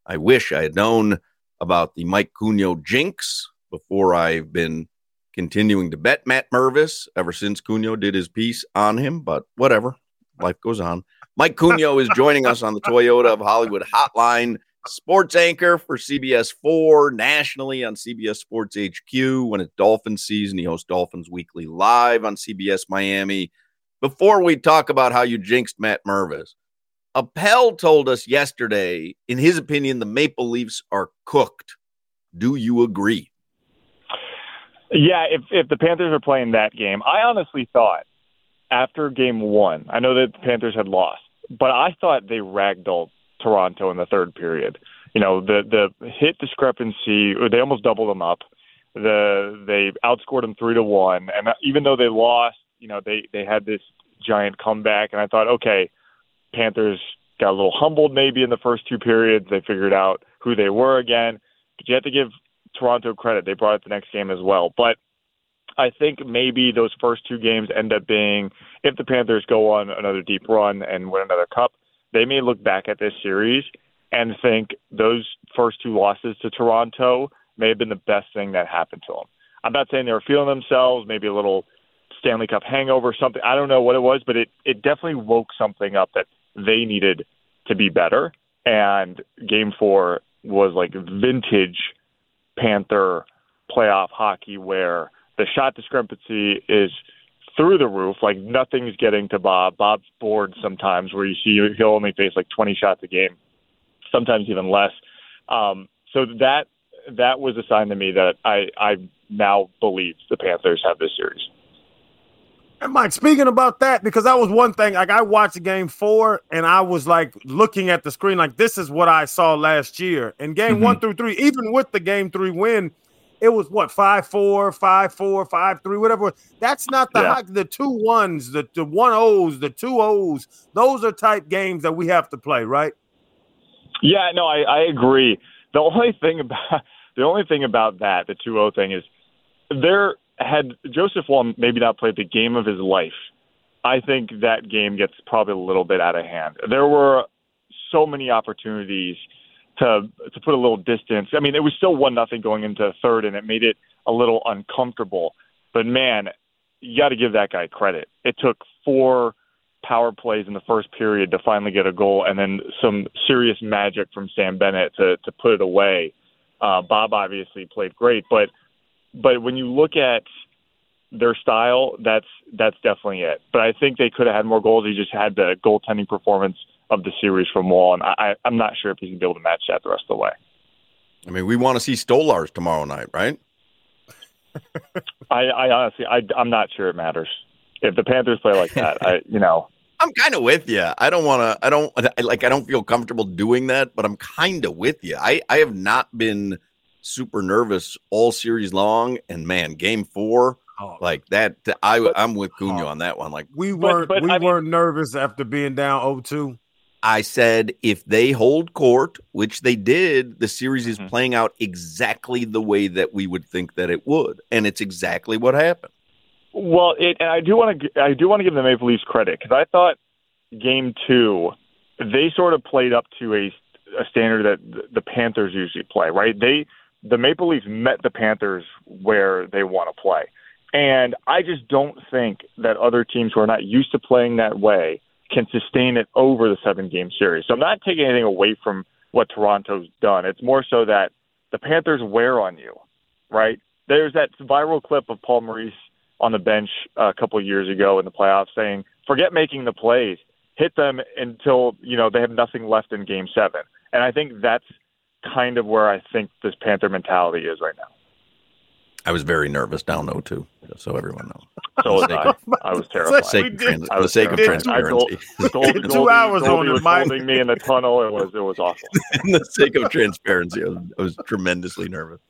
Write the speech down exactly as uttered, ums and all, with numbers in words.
I wish I had known about the Mike Cunha jinx before I've been continuing to bet Matt Mervis ever since Cunha did his piece on him, but whatever. Life goes on. Mike Cunha is joining us on the Toyota of Hollywood Hotline, sports anchor for C B S four, nationally on C B S Sports H Q. When it's Dolphins season, he hosts Dolphins Weekly Live on C B S Miami. Before we talk about how you jinxed Matt Mervis, Appel told us yesterday, in his opinion, the Maple Leafs are cooked. Do you agree? Yeah, if if the Panthers are playing that game, I honestly thought after game one, I know that the Panthers had lost, but I thought they ragdolled Toronto in the third period. You know, the the hit discrepancy, they almost doubled them up. The they outscored them three to one, and even though they lost, you know, they they had this giant comeback, and I thought, okay, Panthers got a little humbled maybe in the first two periods. They figured out who they were again, but you have to give Toronto credit. They brought it the next game as well. But I think maybe those first two games end up being, if the Panthers go on another deep run and win another cup, they may look back at this series and think those first two losses to Toronto may have been the best thing that happened to them. I'm not saying they were feeling themselves, maybe a little Stanley Cup hangover, something. I don't know what it was, but it, it definitely woke something up that they needed to be better. And game four was like vintage Panther playoff hockey where the shot discrepancy is through the roof. Like nothing's getting to Bob. Bob's bored sometimes where you see he'll only face like twenty shots a game, sometimes even less. Um, so that that was a sign to me that I, I now believe the Panthers have this series. And Mike, speaking about that, because that was one thing, like I watched game four and I was like looking at the screen, like this is what I saw last year. And game mm-hmm. one through three, even with the game three win, it was what, five four, five four, five three, whatever. That's not the yeah. the two ones, the, the one O's, the two O's. Those are type games that we have to play, right? Yeah, no, I, I agree. The only thing about the only thing about that, the two oh thing, is there had Joseph Wall maybe not played the game of his life, I think that game gets probably a little bit out of hand. There were so many opportunities to to put a little distance. I mean, it was still one nothing going into third, and it made it a little uncomfortable. But man, you got to give that guy credit. It took four power plays in the first period to finally get a goal, and then some serious magic from Sam Bennett to to put it away. Uh, Bob obviously played great, but but when you look at their style, that's that's definitely it. But I think they could have had more goals. He just had the goaltending performance of the series from Wall, and I, I'm not sure if he's going to be able to match that the rest of the way. I mean, we want to see Stolars tomorrow night, right? I, I honestly, I, I'm not sure it matters. If the Panthers play like that, I, you know. I'm kind of with you. I don't want to, I don't, I, like, I don't feel comfortable doing that, but I'm kind of with you. I, I have not been super nervous all series long, and man, game four, oh. like that, I, but, I'm with Cunha oh. on that one. Like we weren't, but, but, we I weren't mean, nervous after being down oh two. I said if they hold court, which they did, the series is mm-hmm. playing out exactly the way that we would think that it would, and it's exactly what happened. Well, it, and I do want to, I do want to give the Maple Leafs credit because I thought game two they sort of played up to a, a standard that the Panthers usually play. Right? They the Maple Leafs met the Panthers where they want to play, and I just don't think that other teams who are not used to playing that way can sustain it over the seven-game series. So I'm not taking anything away from what Toronto's done. It's more so that the Panthers wear on you, right? There's that viral clip of Paul Maurice on the bench a couple of years ago in the playoffs saying, forget making the plays, hit them until, you know, they have nothing left in game seven. And I think that's kind of where I think this Panther mentality is right now. I was very nervous down oh two, just so everyone knows. So was I. I was terrified. For the sake of transparency. Goldie, two hours Goldie on was it, Mike. holding me in the tunnel. It was it was awful. For the sake of transparency, I was, I was tremendously nervous.